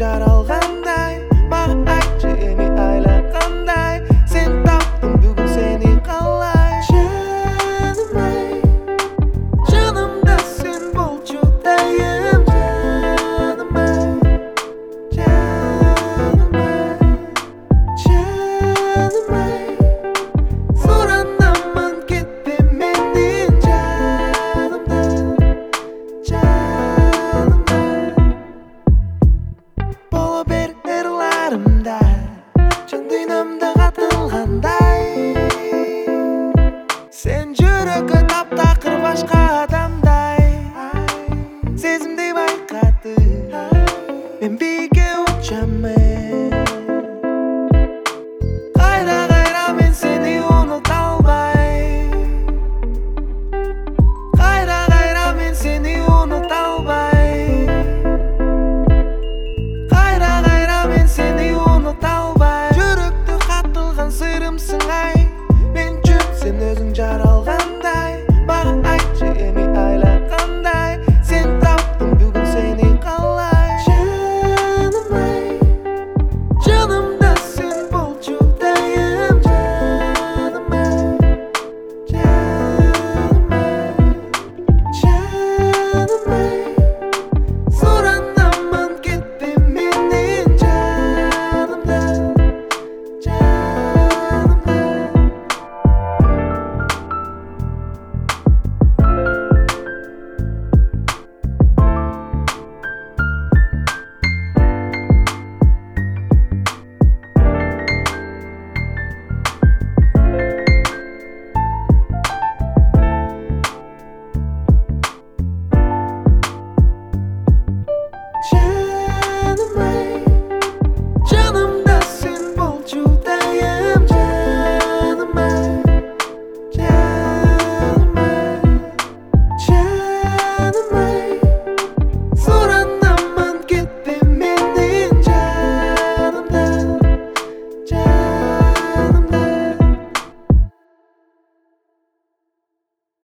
жаралғандай, маған айтшы эми айланғандай, сен таптың бүгін сені қалай. Жаным ай, жанымда сен болчу дайым. Жаным ай, жаным ай, жаным ай, соранамын кетпе менен жанымдан, жанымдан. Бола бер ырларымда, жан дүйнөмдө катылгандай. Сен жүрөгкө таптакыр башка адамдай, сезимди байкадым. Мен бийикке учам